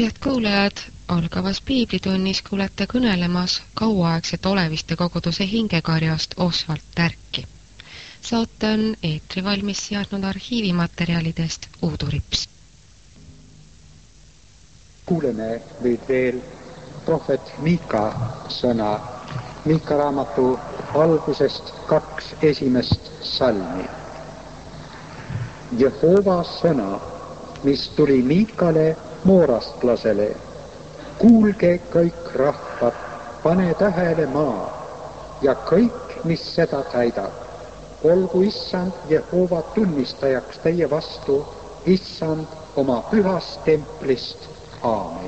Head kuulajad, algavas piiblitunnis kuulete kõnelemas kauaaegset oleviste koguduse hingekarjast Oswald Tärki. Saate on eetri valmis seadnud arhiivimaterjalidest Uudu Rips. Kuuleme nüüd veel prohvet Miika sõna. Miika raamatu algusest 2 esimest salmi. Jehova sõna, mis tuli Miikale moorastlasele. Kuulge kõik rahvad, pane tähele maa ja kõik, mis seda täidab. Olgu Issand Jehova tunnistajaks teie vastu, Issand oma pühast templist. Aamen.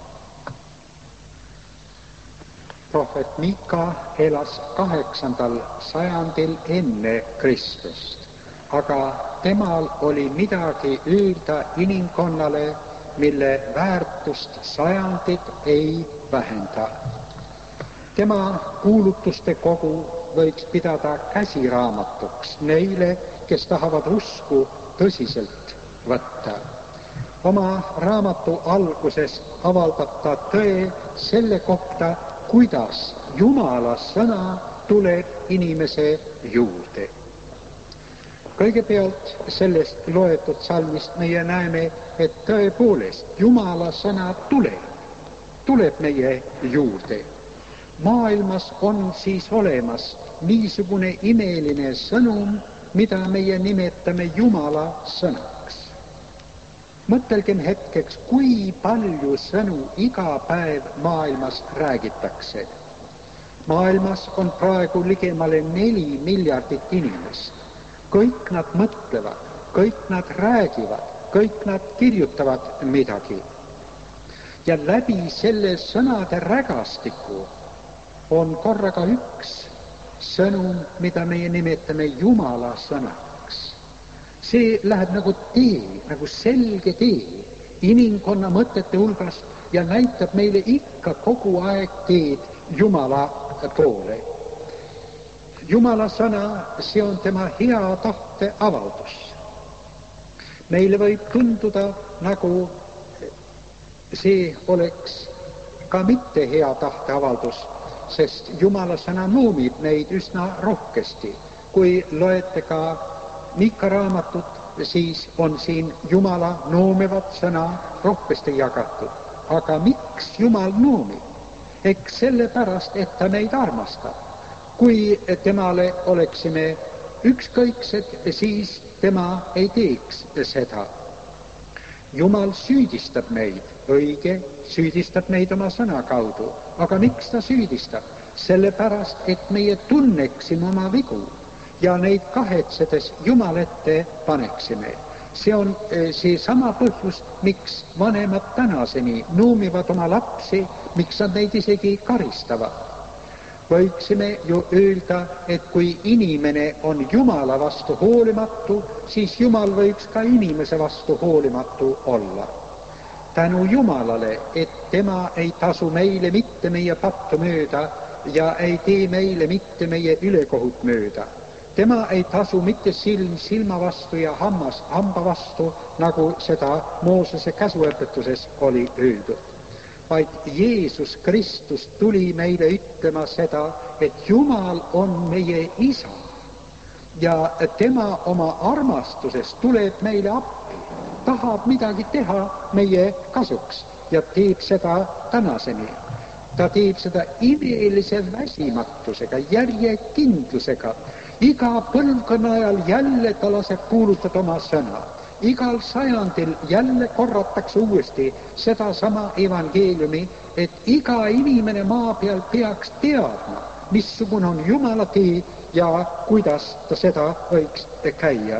Prohvet Miika elas 8. sajandil enne Kristust, aga temal oli midagi öelda inimkonnale, mille väärtust sajandid ei vähenda. Tema kuulutuste kogu võiks pidada käsiraamatuks neile, kes tahavad usku tõsiselt võtta. Oma raamatu alguses avaldab ta tõe selle kohta, kuidas Jumala sõna tuleb inimese juurde. Kõigepealt sellest loetud salmist meie näeme, et tõepoolest Jumala sõna tuleb meie juurde. Maailmas on siis olemas niisugune imeline sõnum, mida meie nimetame Jumala sõnaks. Mõtelgem hetkeks, kui palju sõnu iga päev maailmas räägitakse. Maailmas on praegu ligemale 4 miljardit inimest. Kõik nad mõtlevad, kõik nad räägivad, kõik nad kirjutavad midagi. Ja läbi selle sõnade rägastiku on korraga üks sõnum, mida meie nimetame Jumala sõnaks. See läheb nagu tee, nagu selge tee inimkonna mõtete hulgast ja näitab meile ikka kogu aeg teed Jumala poole. Jumala sõna, see on tema hea tahte avaldus. Meile võib tunduda, nagu see oleks ka mitte hea tahte avaldus, sest Jumala sõna noomib neid üsna rohkesti. Kui loete ka Miika raamatut, siis on siin Jumala noomevat sõna rohkesti jagatud. Aga miks Jumal noomib? Eks sellepärast, et ta meid armastab. Kui temale oleksime ükskõiksed, siis tema ei teeks seda. Jumal süüdistab meid, õige, süüdistab meid oma sõna kaudu. Aga miks ta süüdistab? Sellepärast, et meie tunneksime oma vigu ja neid kahetsedes Jumal ette paneksime. See on seesama põhjus, miks vanemad tänaseni noomivad oma lapsi, miks nad neid isegi karistavad. Võiksime ju öelda, et kui inimene on Jumala vastu hoolimatu, siis Jumal võiks ka inimese vastu hoolimatu olla. Tänu Jumalale, et tema ei tasu meile mitte meie pattu mööda ja ei tee meile mitte meie ülekohut mööda. Tema ei tasu mitte silm silma vastu ja hammas hamba vastu, nagu seda Moosese käsuõpetuses oli öeldud. Vaid Jeesus Kristus tuli meile ütlema seda, et Jumal on meie isa ja tema oma armastuses tuleb meile appi, tahab midagi teha meie kasuks ja teeb seda tänaseni. Ta teeb seda imelise väsimatusega, järjekindlusega. Iga põlvkonna ajal jälle ta laseb kuulutada oma sõna. Igal sajandil jälle korratakse uuesti sedasama evangeeliumi, et iga inimene maa peal peaks teadma, missugune on Jumala tee ja kuidas ta seda võiks käia.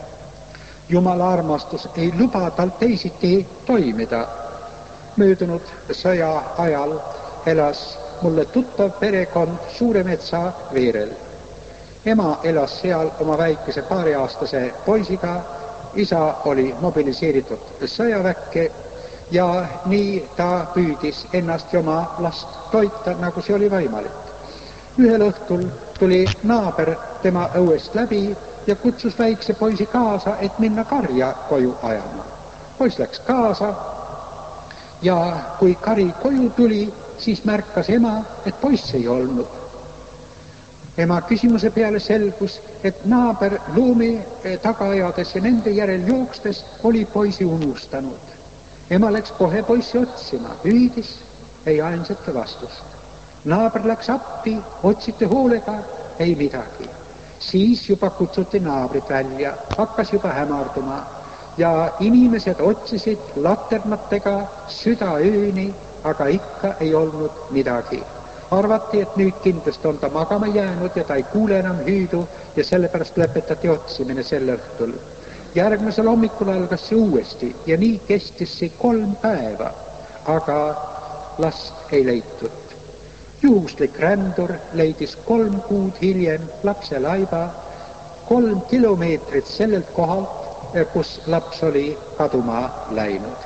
Jumala armastus ei luba tal teisiti toimida. Möödunud sõja ajal elas mulle tuttav perekond Suuremetsa veerel. Ema elas seal oma väikese 2-aastase poisiga. Isa oli mobiliseeritud sõjaväkke ja nii ta püüdis ennast ja oma last toita, nagu see oli võimalik. Ühel õhtul tuli naaber tema õuest läbi ja kutsus väikse poisi kaasa, et minna karja koju ajama. Poiss läks kaasa Ja kui kari koju tuli, siis märkas ema, et poiss ei olnud. Ema küsimuse peale selgus, et naaber loomi taga ajades ja nende järel jookstes oli poisi unustanud. Ema läks kohe poissi otsima, hüüdis, ei ainsate vastust. Naaber läks appi, otsiti hoolega, ei midagi. Siis juba kutsuti naabrid välja, hakkas juba hämarduma ja inimesed otsisid laternatega südaööni, aga ikka ei olnud midagi. Arvati, et nüüd kindlasti on ta magama jäänud ja ta ei kuule enam hüüdu ja sellepärast lõpetati otsimine sel õhtul. Järgmisel hommikul algas see uuesti ja nii kestis see 3 päeva, aga last ei leitud. Juhuslik rändur leidis 3 kuud hiljem lapse laiba 3 kilomeetrit sellelt kohalt, kus laps oli kaduma läinud.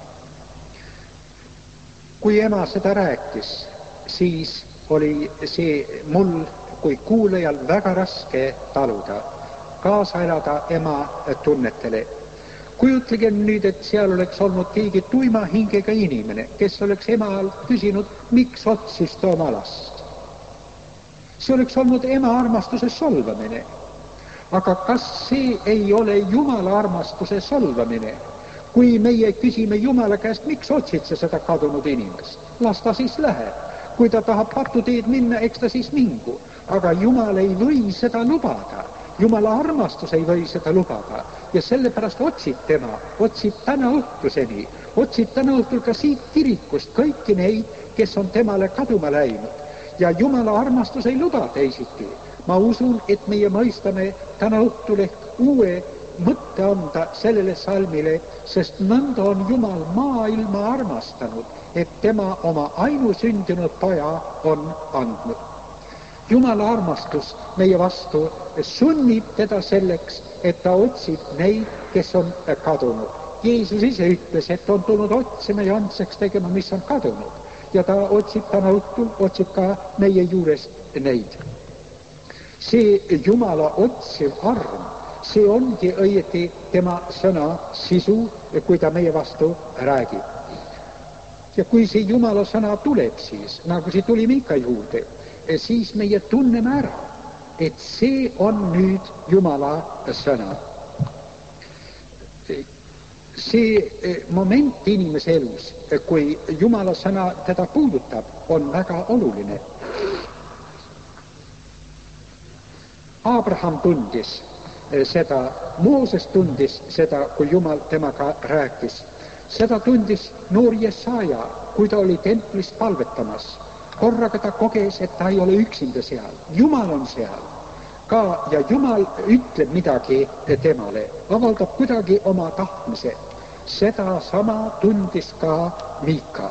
Kui ema seda rääkis, siis oli see mul kui kuulajal väga raske taluda, kaasa elada ema tunnetele. Kujutlege nüüd, et seal oleks olnud keegi tuima hingega inimene, kes oleks emal küsinud, miks otsis ta oma last. See oleks olnud ema armastuse solvamine. Aga kas see ei ole Jumala armastuse solvamine? Kui meie küsime Jumala käest, miks otsid sa seda kadunud inimest? Las ta siis läheb. Kui ta tahab patuteed minna, eks ta siis mingu. Aga Jumal ei või seda lubada. Jumala armastus ei või seda lubada. Ja sellepärast otsib tema, otsib täna õhtuseni, otsib täna õhtul ka siit kirikust kõiki neid, kes on temale kaduma läinud. Ja Jumala armastus ei luba teisiti. Ma usun, et meie mõistame täna õhtul ehk uue mõtte anda sellele salmile, sest nõnda on Jumal maailma armastanud, et tema oma ainusündinud poja on andnud. Jumala armastus meie vastu sunnib teda selleks, et ta otsib neid, kes on kadunud. Jeesus ise ütles, et on tulnud otsima ja andseks tegema, mis on kadunud. Ja ta otsib täna õhtul, otsib ka meie juurest neid. See Jumala otsiv arm, see ongi õieti tema sõna sisu, kui ta meie vastu räägib. Ja kui see Jumala sõna tuleb siis, nagu see tuli Miika juurde, siis meie tunneme ära, et see on nüüd Jumala sõna. See moment inimese elus, kui Jumala sõna teda puudutab, on väga oluline. Abraham tundis seda, Mooses tundis seda, kui Jumal temaga rääkis. Seda tundis noor Jesaja, kui ta oli templist palvetamas. Korraga ta koges, et ta ei ole üksinda seal. Jumal on seal ka ja Jumal ütleb midagi temale, avaldab kuidagi oma tahtmise. Seda sama tundis ka Miika.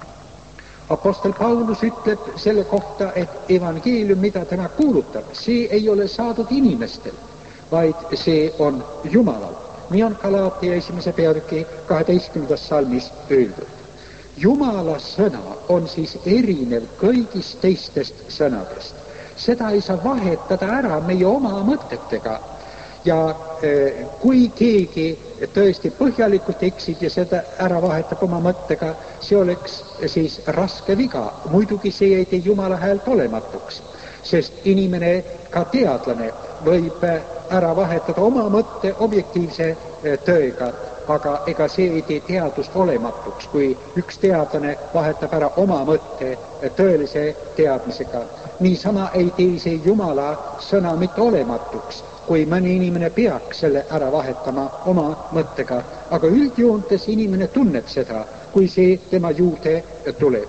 Apostel Paulus ütleb selle kohta, et evangeelium, mida tema kuulutab, see ei ole saadud inimestel, vaid see on Jumalal. Nii on Galaatia 1. peatüki 12. salmis öeldud. Jumala sõna on siis erinev kõigist teistest sõnadest. Seda ei saa vahetada ära meie oma mõtetega. Ja kui keegi tõesti põhjalikult eksib ja seda ära vahetab oma mõttega, see oleks siis raske viga. Muidugi see ei tee Jumala häält olematuks, sest inimene, ka teadlane, võib ära vahetada oma mõtte objektiivse tõega, aga ega see ei tee teadust olematuks, kui üks teadlane vahetab ära oma mõtte tõelise teadmisega. Niisama ei tee see Jumala sõna mitte olematuks, kui mõni inimene peaks selle ära vahetama oma mõttega, aga üldjoontes inimene tunneb seda, kui see tema juurde tuleb.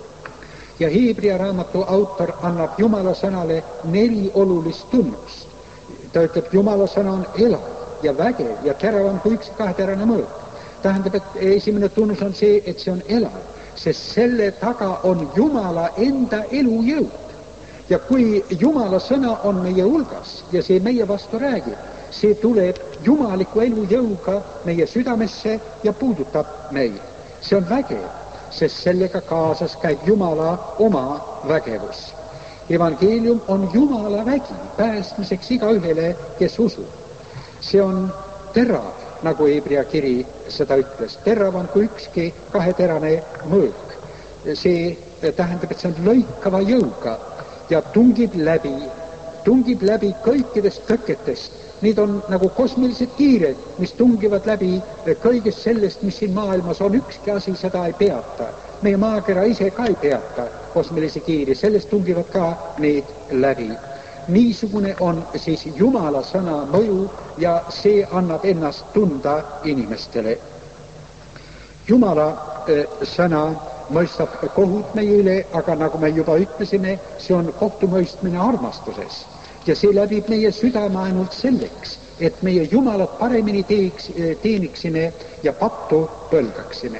Ja Hebrea raamatu autor annab Jumala sõnale 4 olulist tunnust. Ta ütleb, Jumala sõna on elav ja vägev ja teravam kui üks kaheterane mõõt. Tähendab, et esimene tunnus on see, et see on elav, sest selle taga on Jumala enda elujõud. Ja kui Jumala sõna on meie hulgas ja see meie vastu räägib, see tuleb jumaliku elujõuga meie südamesse ja puudutab meid. See on vägev, sest sellega kaasas käib Jumala oma vägevus. Evangeelium on Jumala vägi päästmiseks igaühele, kes usub. See on terav nagu Hebra kiri seda ütles. Terav on kui ükski kaheterane mõõk. See tähendab, et see on lõikava jõuga ja tungib läbi kõikidest tõketest. Need on nagu kosmilised kiired, mis tungivad läbi kõigest sellest, mis siin maailmas on. Ükski asi seda ei peata. Meie maakera ise ka ei peata kosmilisi kiiri, sellest tungivad ka need läbi. Niisugune on siis Jumala sõna mõju ja see annab ennast tunda inimestele. Jumala sõna mõistab kohut meie üle, aga nagu me juba ütlesime, see on kohtumõistmine armastuses. Ja see läbib meie südame ainult selleks, et meie Jumalat paremini teeniksime ja pattu põlgaksime.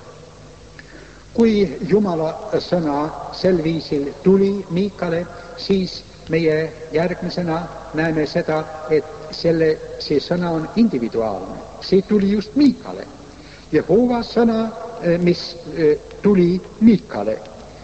Kui Jumala sõna sel viisil tuli Miikale, siis meie järgmisena näeme seda, et see sõna on individuaalne. See tuli just Miikale. Jehova sõna, mis tuli Miikale.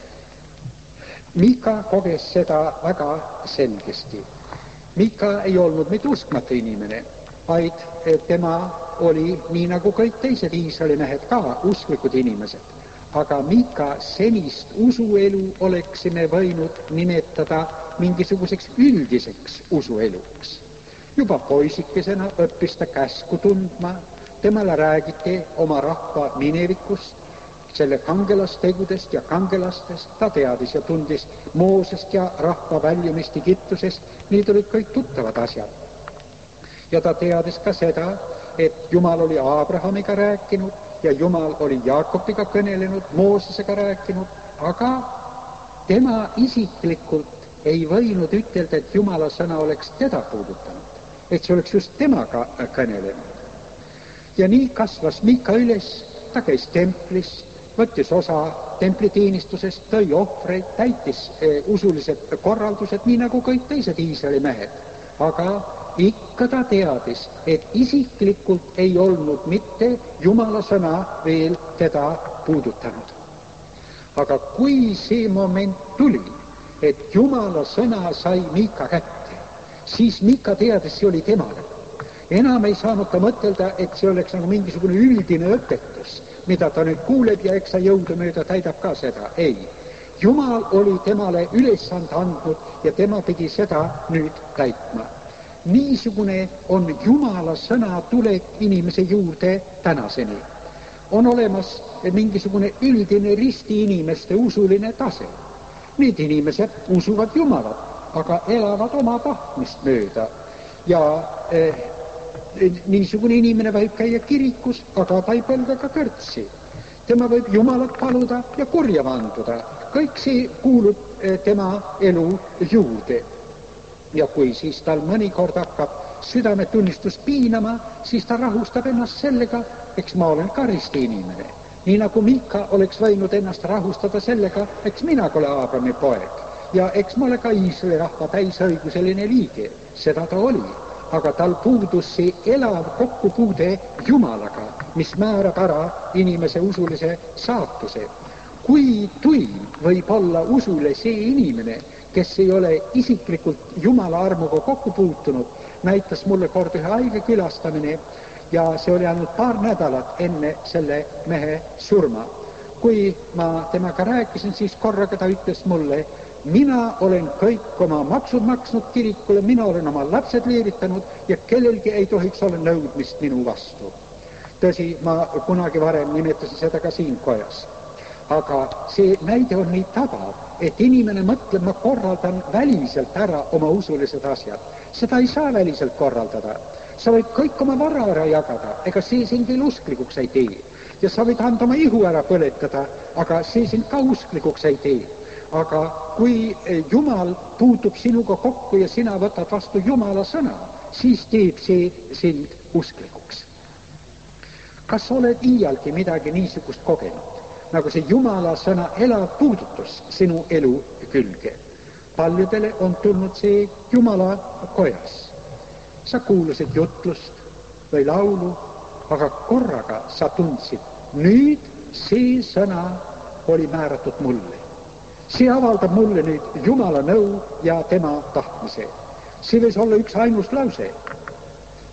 Miika koges seda väga selgesti. Miika ei olnud mitte uskmatu inimene, vaid tema oli, nii nagu kõik teised Iisraeli mehed ka, usklikud inimesed. Aga Miika senist usuelu oleksime võinud nimetada mingisuguseks üldiseks usueluks. Juba poisikesena õppis ta käsku tundma, temale räägiti oma rahva minevikust, selle kangelastegudest ja kangelastest, ta teadis ja tundis Moosest ja rahva väljumist Egiptusest, need olid kõik tuttavad asjad. Ja ta teadis ka seda, et Jumal oli Abrahamiga rääkinud ja Jumal oli Jaakobiga kõnelenud, Moosesega rääkinud, aga tema isiklikult ei võinud ütelda, et Jumala sõna oleks teda puudutanud, et see oleks just temaga kõnelenud. Ja nii kasvas Miika üles, ta käis templis, võttis osa templiteenistusest, tõi ohvreid, täitis usulised korraldused, nii nagu kõik teised Iisraeli mehed. Aga ikka ta teadis, et isiklikult ei olnud mitte Jumala sõna veel teda puudutanud. Aga kui see moment tuli, et Jumala sõna sai Miika kätte, siis Miika teadis, see oli temale. Enam ei saanud ta mõtelda, et see oleks nagu mingisugune üldine õpetus, mida ta nüüd kuuleb ja eks ta jõudumööda täidab ka seda. Ei, Jumal oli temale ülesande andnud ja tema pidi seda nüüd täitma. Niisugune on Jumala sõna tulek inimese juurde tänaseni. On olemas mingisugune üldine risti inimeste usuline tase. Need inimesed usuvad Jumalat, aga elavad oma tahtmist mööda. Ja niisugune inimene võib käia kirikus, aga ta ei põlga ka kõrtsi. Tema võib Jumalat paluda ja kurja vanduda. Kõik see kuulub tema elu juurde. Ja kui siis tal mõnikord hakkab südametunnistus piinama, siis ta rahustab ennast sellega, eks ma olen ka risti inimene. Nii nagu Miika oleks võinud ennast rahustada sellega, eks mina ole Abrami poeg. Ja eks ma ole ka Iisraeli rahva täisõiguseline liige. Seda ta oli. Aga tal puudus see elav kokkupuude Jumalaga, mis määrab ära inimese usulise saatuse. Kui tuim võib olla usule see inimene, kes ei ole isiklikult Jumala armuga kokku puutunud, näitas mulle kord ühe haige külastamine ja see oli ainult paar nädalat enne selle mehe surma. Kui ma temaga rääkisin, siis korraga ta ütles mulle, mina olen kõik oma maksud maksnud kirikule, mina olen oma lapsed leeritanud ja kellelgi ei tohiks olla nõudmist minu vastu. Tõsi, ma kunagi varem nimetasin seda ka siin kojas. Aga see näide on nii tabav, et inimene mõtleb, ma korraldan väliselt ära oma usulised asjad. Seda ei saa väliselt korraldada. Sa võid kõik oma vara ära jagada, ega see sind veel usklikuks ei tee. Ja sa võid anda oma ihu ära põletada, aga see sind ka usklikuks ei tee. Aga kui Jumal puutub sinuga kokku ja sina võtad vastu Jumala sõna, siis teeb see sind usklikuks. Kas oled iialgi midagi niisugust kogenud? Nagu see Jumala sõna elav puudutus sinu elu külge. Paljudele on tulnud see Jumala kojas. Sa kuulasid jutlust või laulu, aga korraga sa tundsid, nüüd see sõna oli määratud mulle. See avaldab mulle nüüd Jumala nõu ja tema tahtmise. See võis olla üks ainus lause.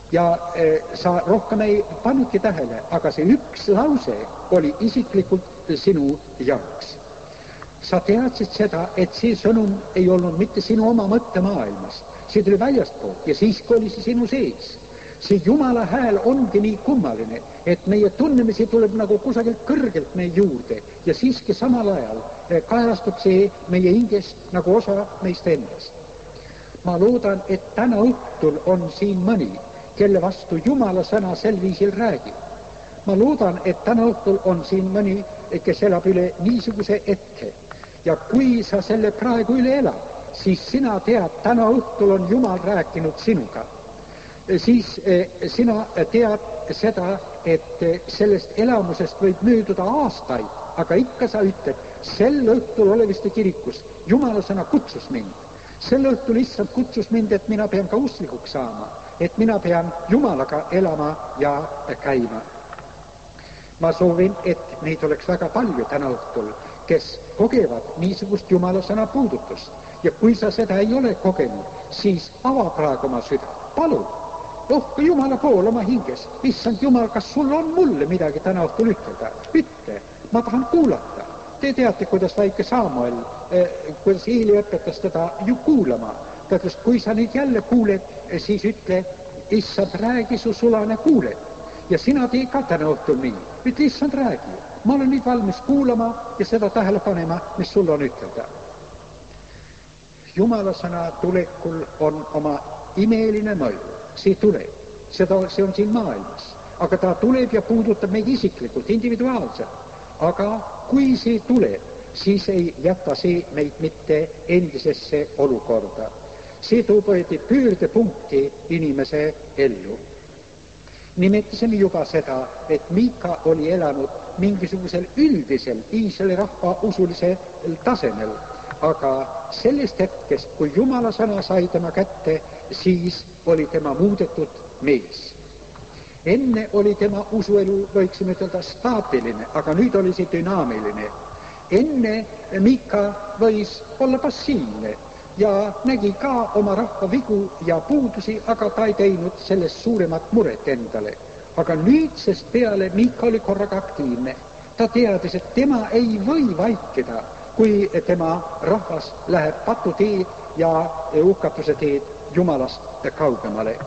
Ja sa rohkem ei pannudki tähele, aga see üks lause oli isiklikult sinu jaoks. Sa teadsid seda, et see sõnum ei olnud mitte sinu oma mõttemaailmas. See tuli väljastpoolt ja siiski oli see sinu sees. See Jumala hääl ongi nii kummaline, et meie tunnemisi tuleb nagu kusagilt kõrgelt meie juurde ja siiski samal ajal kajastub see meie hingest nagu osa meist endast. Ma loodan, et täna õhtul on siin mõni, kelle vastu Jumala sõna sel viisil räägib. Ma loodan, et täna õhtul on siin mõni, kes elab üle niisuguse hetke. Ja kui sa selle praegu üle elad, siis sina tead, täna õhtul on Jumal rääkinud sinuga. Siis sina tead seda, et sellest elamusest võib mööduda aastaid, aga ikka sa ütled, sel õhtul oleviste kirikus Jumala sõna kutsus mind. Sel õhtul issand kutsus mind, et mina pean ka uslikuks saama, et mina pean Jumalaga elama ja käima. Ma soovin, et neid oleks väga palju täna õhtul, kes kogevad niisugust Jumala sõna puudutust. Ja kui sa seda ei ole kogenud, siis ava praegu oma süda. Palun, ohka Jumala pool oma hinges. Issand Jumal, kas sul on mulle midagi täna õhtul ütelda? Ütle, ma tahan kuulata. Te teate, kuidas väike Samuel, kuidas Eeli õpetas teda ju kuulama. Ta ütles, kui sa nüüd jälle kuuled, siis ütle, issand, räägi, su sulane kuuleb. Ja sina tee ka täna õhtul nii. Ütle, issand, räägi. Ma olen nüüd valmis kuulama ja seda tähele panema, mis sul on ütelda. Jumala sõna tulekul on oma imeline mõju. See tuleb. See on siin maailmas. Aga ta tuleb ja puudutab meid isiklikult, individuaalselt. Aga kui see tuleb, siis ei jäta see meid mitte endisesse olukorda. See toob pöördepunkti inimese ellu. Nimetasime juba seda, et Miika oli elanud mingisugusel üldisel Iisraeli rahva usulisel tasemel, aga sellest hetkest, kui Jumala sõna sai tema kätte, siis oli tema muudetud mees. Enne oli tema usuelu, võiksime ütelda, staatiline, aga nüüd oli see dünaamiline. Enne Miika võis olla passiivne ja nägi ka oma rahva vigu ja puudusi, aga ta ei teinud sellest suuremat muret endale. Aga nüüdsest peale Miika oli korraga aktiivne. Ta teadis, et tema ei või vaikida, kui tema rahvas läheb patuteed ja uhkatuse teed Jumalast kaugemale.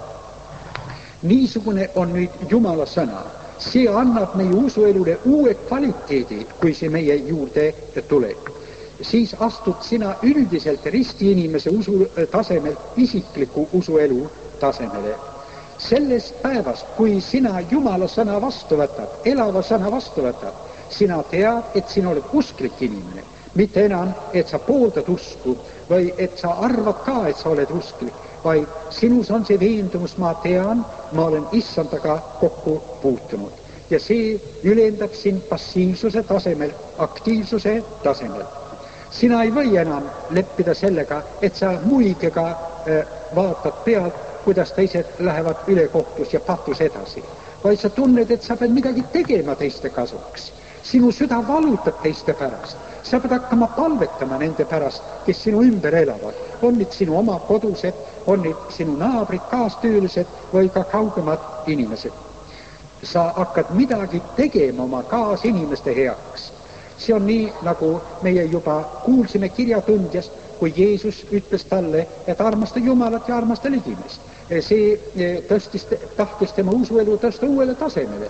Niisugune on nüüd Jumala sõna. See annab meie usuelule uue kvaliteedi, kui see meie juurde tuleb. Siis astud sina üldiselt risti inimese usu tasemelt isikliku usuelu tasemele. Sellest päevast, kui sina Jumala sõna vastu võtad, elava sõna vastu võtad, sina tead, et sina oled usklik inimene. Mitte enam, et sa pooldad usku või et sa arvad ka, et sa oled usklik, vaid sinus on see veendumus, ma tean, ma olen issandaga kokku puutunud. Ja see ülendab sind passiivsuse tasemel, aktiivsuse tasemel. Sina ei või enam leppida sellega, et sa muigega vaatad pealt, kuidas teised lähevad ülekohtus ja patus edasi. Vaid sa tunned, et sa pead midagi tegema teiste kasuks. Sinu süda valutab teiste pärast. Sa pead hakkama palvetama nende pärast, kes sinu ümber elavad. On nüüd sinu oma kodused, on nüüd sinu naabrid, kaastöölised või ka kaugemad inimesed. Sa hakkad midagi tegema oma kaasinimeste heaks. See on nii, nagu meie juba kuulsime kirjatundjast, kui Jeesus ütles talle, et armasta Jumalat ja armasta ligimest. See tahtis tema usuelu tõsta uuele tasemele.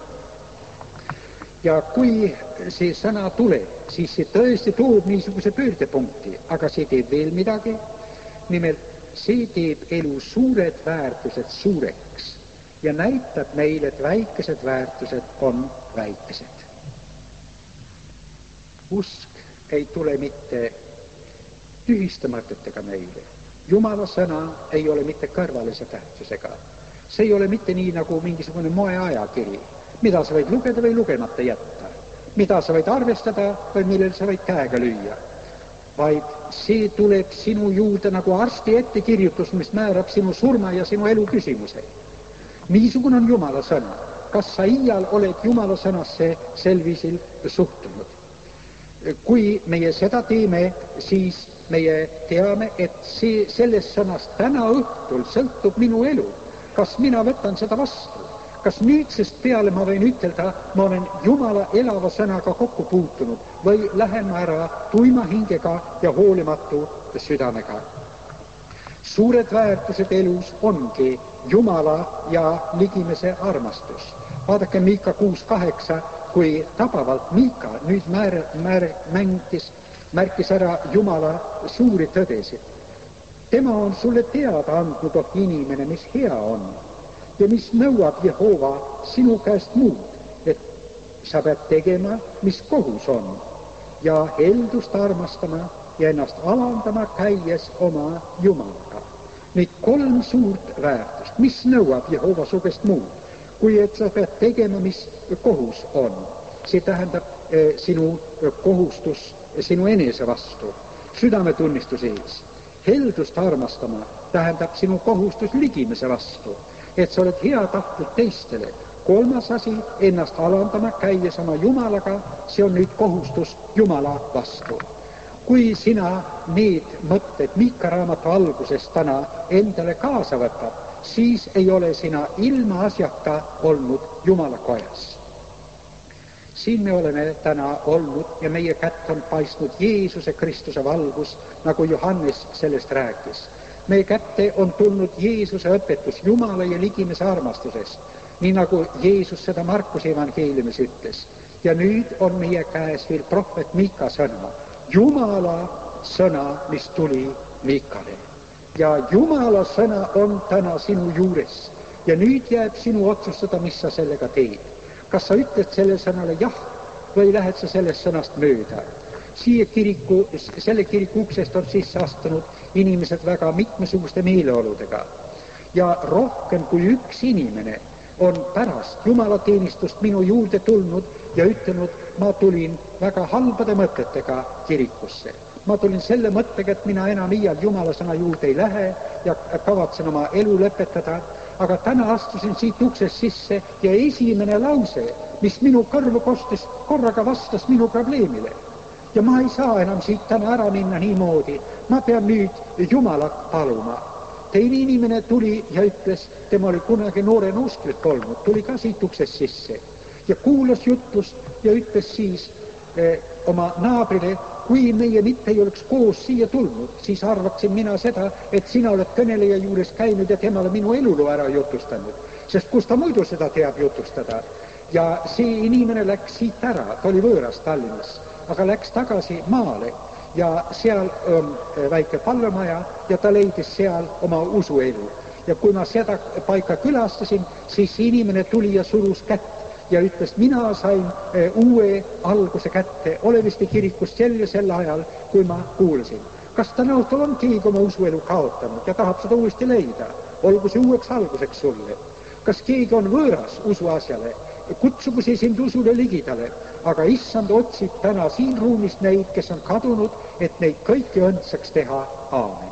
Ja kui see sõna tuleb, siis see tõesti toob niisuguse pöördepunkti, aga see teeb veel midagi. Nimelt, see teeb elu suured väärtused suureks ja näitab meile, et väikesed väärtused on väikesed. Usk ei tule mitte tühiste mõtetega meile. Jumala sõna ei ole mitte kõrvalise tähtsusega. See ei ole mitte nii nagu mingisugune moeajakiri, mida sa võid lugeda või lugemata jätta, mida sa võid arvestada või millel sa võid käega lüüa, vaid see tuleb sinu juurde nagu arsti ettekirjutus, mis määrab sinu surma ja sinu elu küsimuse. Niisugune on Jumala sõna. Kas sa iial oled Jumala sõnasse sel viisil suhtunud? Kui meie seda teeme, siis meie teame, et sellest sõnast täna õhtul sõltub minu elu. kas mina võtan seda vastu? Kas nüüdsest peale ma võin ütelda, ma olen Jumala elava sõnaga kokku puutunud või lähen ma ära tuima hingega ja hoolimatu südamega? Suured väärtused elus ongi Jumala ja ligimese armastus. Vaadake Miika 6:8, kui tabavalt Miika nüüd märkis ära Jumala suuri tõdesid. Tema on sulle teada andnud, oh inimene, mis hea on ja mis nõuab Jehova sinu käest muud, et sa pead tegema, mis kohus on ja heldust armastama ja ennast alandama, käies oma Jumalaga. Need 3 suurt väärtust, mis nõuab Jehova su käest muud, kui et sa pead tegema, mis kohus on. See tähendab sinu kohustus sinu enese vastu, südametunnistuse ees. Heldust armastama tähendab sinu kohustus ligimese vastu, et sa oled heatahtlik teistele. 3. asi, ennast alandama, käies oma Jumalaga, see on nüüd kohustus Jumala vastu. Kui sina need mõtted Miika raamatu algusest täna endale kaasa võtab, siis ei ole sina ilma asjata olnud Jumala kojas. Siin me oleme täna olnud ja meie kätt on paistnud Jeesuse Kristuse valgus, nagu Johannes sellest rääkis. Meie kätte on tulnud Jeesuse õpetus Jumala ja ligimese armastusest, nii nagu Jeesus seda Markuse evangeeliumis ütles. Ja nüüd on meie käes veel prohvet Miika sõna, Jumala sõna, mis tuli Miikale. Ja Jumala sõna on täna sinu juures ja nüüd jääb sinu otsustada, mis sa sellega teed. Kas sa ütled selle sõnale jah või lähed sa sellest sõnast mööda? Selle kiriku uksest on sisse astunud inimesed väga mitmesuguste meeleoludega. Ja rohkem kui üks inimene on pärast jumalateenistust minu juurde tulnud ja ütelnud, ma tulin väga halbade mõtetega kirikusse. Ma tulin selle mõttega, et mina enam iial Jumala sõna juurde ei lähe ja kavatsen oma elu lõpetada. Aga täna astusin siit uksest sisse ja esimene lause, mis minu kõrvu kostis, korraga vastas minu probleemile. Ja ma ei saa enam siit täna ära minna niimoodi. Ma pean nüüd Jumalat paluma. Teine inimene tuli ja ütles, tema oli kunagi noore nusklik olnud, tuli ka siit uksest sisse ja kuulas jutlust ja ütles siis oma naabrile, kui meie mitte ei oleks koos siia tulnud, siis arvaksin mina seda, et sina oled kõneleja juures käinud ja temale minu eluloo ära jutustanud, sest kus ta muidu seda teab jutustada. Ja see inimene läks siit ära, ta oli võõras Tallinnas, aga läks tagasi maale ja seal on väike pallamaja ja ta leidis seal oma usuelu. Ja kui ma seda paika külastasin, siis inimene tuli ja surus kätt ja ütles, mina sain uue alguse kätte Oleviste kirikust sel ajal, kui ma kuulasin. Kas täna õhtul on keegi oma usuelu kaotanud ja tahab seda uuesti leida? Olgu see uueks alguseks sulle. Kas keegi on võõras usuasjale? Kutsugu see sind usule ligidale, aga issand otsib täna siin ruumist neid, kes on kadunud, et neid kõiki õndsaks teha. Aamen.